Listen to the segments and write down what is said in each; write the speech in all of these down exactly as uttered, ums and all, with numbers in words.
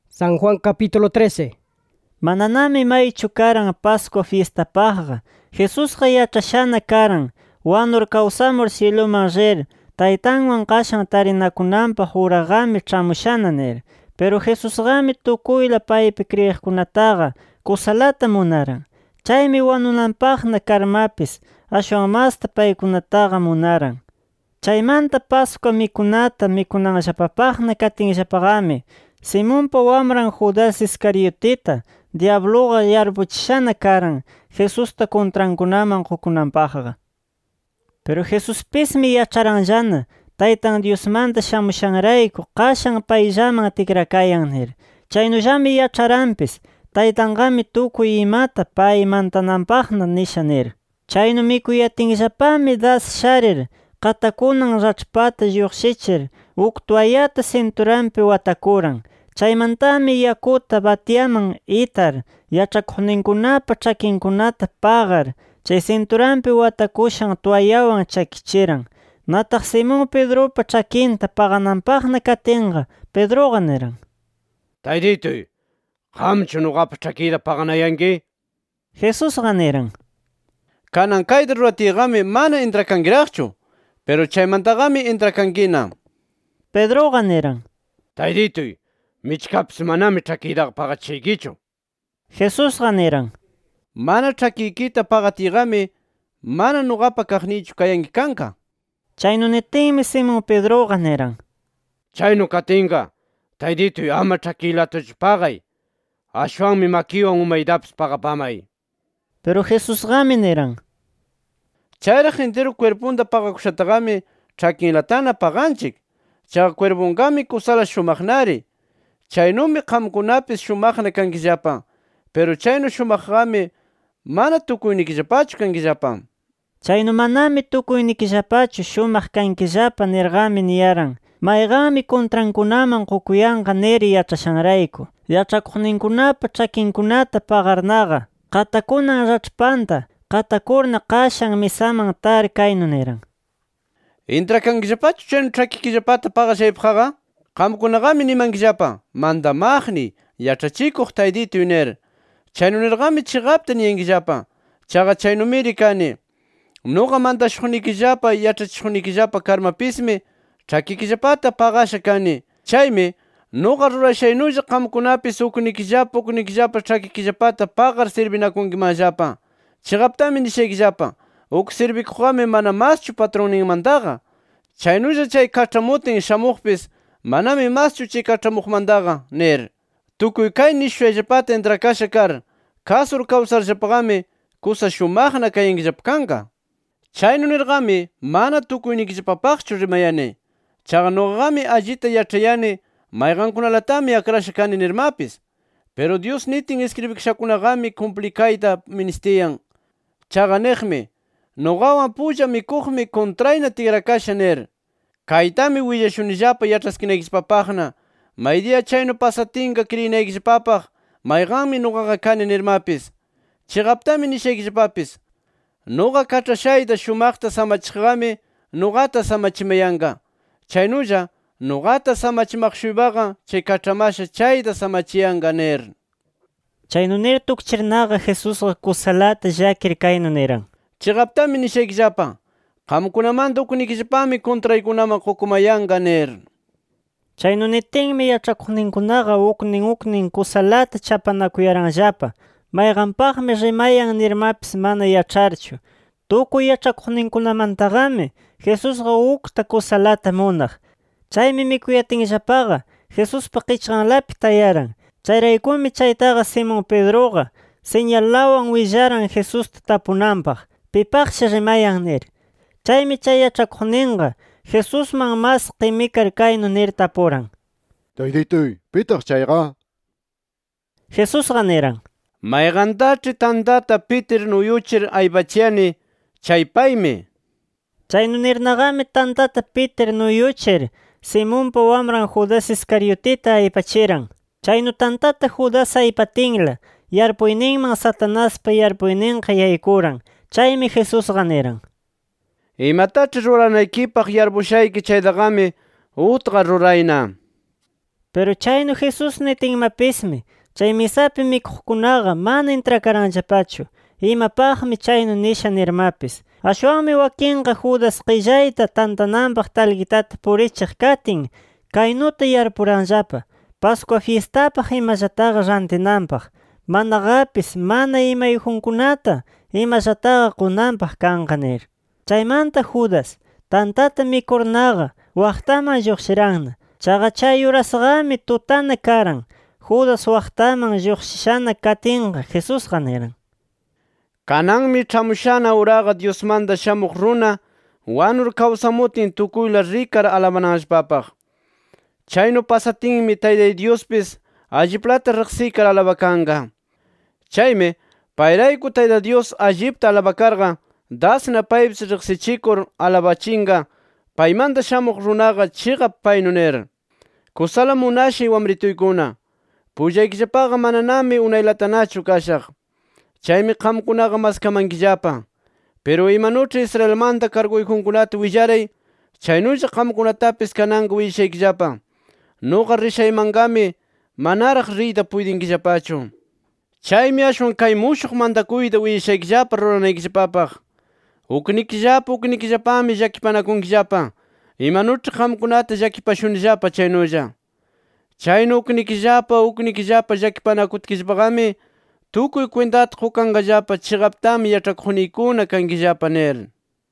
San Juan capítulo trece. Mananami maychu karan Pascua fiestapaqqa. Jesusqa yachashana karan, wanur kawsamur cieloman rir, taytanwan qashan tarinakunanpaq uraqami ch'amushana nir. Pero Jesusqami tukuyla paypi kriyiqkunataqa kusalata munaran. Chaymi wanunanpaqna karmapis, ashwan masta paykunataqa munaran. Chaymanta Pascua mikunata mikunanllapapaqna katinllapaqami, Simonpa wamran Judas Iscariotita, diabloqa yarpuchishana karan Jesusta contrankunaman qukunanpaqqa. Pero Jesuspismi yacharanllana, Taytan Diosmanta shamushanrayku qashan payllaman tikrakayan nir. Chaynullami yacharanpis, Taytanqami tukuy imata pay mantananpaqna nisha nir. Chaynu mikuyatinllapami das sharir, qatakunan rachpata lluqshichir, uk toallata cinturanpi watakuran. Chaymantami yakuta batiaman itar, yachakuqninkunapa chakinkunata paqar, chay cinturanpi watakushan toallawan chakichiran. Nataq Simón Pedropa chakinta paqananpaqna katinqa, Pedroqa niran: Taytituy, qamchu nuqapa chakiyta paqanayanki? Jesusqa niran: Kanan kayta ruratiyqami mana intrakankiraqchu, pero chaymantaqami intrakankina. Pedroqa niran: Taytituy, michkapis manami chakiytaqa paqachishaykichu. Jesusqa niran: Mana chakiykita paqatiyqami mana nuqapa kaqniychu kayanki kanqa. Chaynu nitinmi Simón Pedroqa niran: Chaynu katinqa, Taytituy, ama chakiylatachu paqay, ashwanmi makiwan umaytapis paqapamay. Pero Jesusqami niran: Chayraq enteru cuerpunta paqakushataqami chakinlatana paqanchik. Chaqa cuerpunkami kusala shumaqnari. Chaynumi qamkunapis shumaqna kankillapa, pero chaynu shumaqqami mana tukuynikillapachu kankillapa. Chaynu manami tukuynikillapachu shumaq kankillapa nirqami niyaran, mayqanmi contrankunaman qukuyanqa niri yachashanrayku. Yachakuqninkunapa chakinkunata paqarnaqa, qatakunan rachpanta, qatakurna qashan misaman tar kaynu niran: Intrakankillapachu chaynu chakikillapata paqashaypaqqa? Qamkunaqami nimankillapa, mandamaqni, yachachikuq Taytituy nir. Chaynu nirqami chiqapta niyankillapa. Chaqa chaynumiri kani. Nuqa mantashuqnikillapa yachachishuqnikillapa karmapismi chakikillapata paqasha kani. Chaymi nuqa rurashaynulla qamkunapis uknikillapa uknikillapa chakikillapata paqar sirbinakunkimanllapa. Chiqaptami nishaykillapa, uk sirbikuqqami mana maschu patronninmantaqa. Chaynulla chay kach'amutin shamuqpis manami maschu chay kach'amuqmantaqa nir. Tukuy kay nishushayllapata intrakasha kar, kasur kawsarllapaqami kusa shumaqna kayankillapa kanqa. Chaynu nirqami mana tukuynikillapapaqchu rimayani. Chaqa nuqaqami allita yachayani mayqankunalatami akrasha kani nirmapis. Pero Dios nitin escribikashakunaqami cumplikayta ministiyan. Chaqa niqmi, nuqawan pulla mikuqmi contrayna tikrakasha nir. Kaytami willashunillapa yach'askinaykillapapaqna, maydiya chaynu pasatinqa kriyinaykillapapaq mayqanmi nuqaqa kani nirmapis. Chiqaptami nishaykillapapis, nuqa kach'ashayta shumaqta samachiqqami nuqata samachimayanqa. Chaynulla nuqata samachimaq-shuypaqa chay kach'amasha chayta samachiyanqa nir. Chaynu nir tukchirnaqa Jesusqa kusalata llakir kaynu niran: Chiqaptami nishaykillapa, qamkunamanta uknikillapami contraykunaman qukumayanqa nir. Chaynu nitinmi yachakuqninkunaqa uknin uknin kusalata chapanakuyaranllapa, mayqanpaqmi rimayan nirmapis mana yacharchu. Tukuy yachakuqninkunamantaqami Jesusqa ukta kusalata munaq. Chaymi mikuyatinllapaqa Jesuspa qichqanlapi tayaran. Chayraykumi chaytaqa Simón Pedroqa señalawan willaran Jesusta tapunanpaq, pipaqshi rimayan nir. Chaymi chay yachakuqninqa Jesusman mas qimikar kaynu nir tapuran: Taytituy, pitaq chayqa? Jesusqa niran: Mayqantach'i tantata pitir nuyuchir aypachiyani, chaypaymi. Chaynu nirnaqami tantata pitir nuyuchir Simonpa wamran Judas Iscariotita aypachiran. Chaynu tantata Judas aypatinla, yarpuyninman Satanaspa yarpuyninqa yaykuran. Chaymi Jesusqa niran: Imatach'i ruranaykipaq yarpushayki chaydaqami utqa rurayna. Pero chaynu Jesus nitinmapismi, chay misapi mikuqkunaqa mana intrakaranllapachu, imapaqmi chaynu nisha nirmapis. Ashwanmi wakinqa Judas qillayta tantananpaq talqitata purichiq katin, kaynuta yarpuranllapa, Pascua fiestapaq imallataqa rantinanpaq, manaqapis mana imayjunkunata imallataqa qunanpaq kanqa nir. Chaymanta Judas, tantata mikurnaqa waqtaman lluqshiranna. Chaqa chay urasqami tutana karan, Judas waqtaman lluqshishana katinqa Jesusqa niran: Kananmi ch'amushana uraqa Diosmanta shamuq runa wanur kawsamutin tukuyla rikar alabananllapapaq. Chaynu pasatinmi Taytay Diospis alliplata riqsikar alabakanqa. Chaymi payrayku Tayta Dios allipta alabakarqa dasna paypis riqsichikur alabachinqa paymanta shamuq runaqa chiqap paynu nir. Kusala munashay wamrituykuna, pullaykillapaqa mananami unaylatanachu kashaq. Chaymi qamkunaqa maskamankillapa. Pero imanuch'i Israelmanta karguyjunkunata willaray, chaynulla qamkunatapis kananqa willashaykillapa. Nuqa rishaymanqami manaraq riyta puytinkillapachu. Chaymi ashwan kay mushuq mantakuyta willashaykillapa ruranaykillapapaq. Uknikillapa uknikillapami llakipanakunkillapa, imanuch'i qamkunata llakipashunillapa chaynulla. Chaynu uknikillapa uknikillapa llakipanakutkillapaqami tukuy kwintata qukanqallapa chiqaptami yach'akuqniykuna kankillapa nir.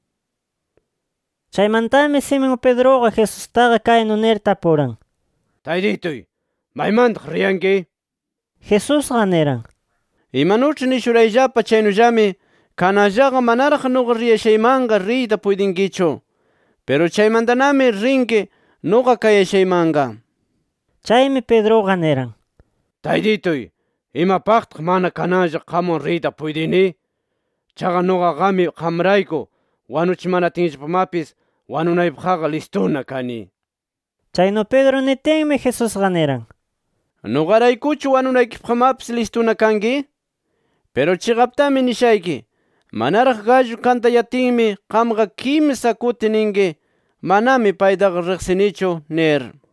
Chaymantami Simón Pedroqa Jesustaqa kaynu nir tapuran: Taytituy, maymantaq riyanki? Jesusqa niran: Imanuch'i nishurayllapa chaynullami kanallaqa manaraq nuqa riyashaymanqa riyta puytinkichu. Pero chaymantanami rinki nuqa kayashaymanqa. Chaymi Pedroqa niran: Taytituy, imapaqtaq mana kanalla qamwan riyta puytini? Chaqa nuqaqami qamrayku wanuchimanatinllapamapis wanunaypaqqa listuna kani. Chaynu Pedro nitinmi Jesusqa niran: ¿Nuqaraykuchu wanunaykipaqmapis listuna kanki? Pero chiqaptami nishayki, manaraq gallu kantayatinmi qamqa kimsa kuti ninki, manami paytaqa riqsinichu nir.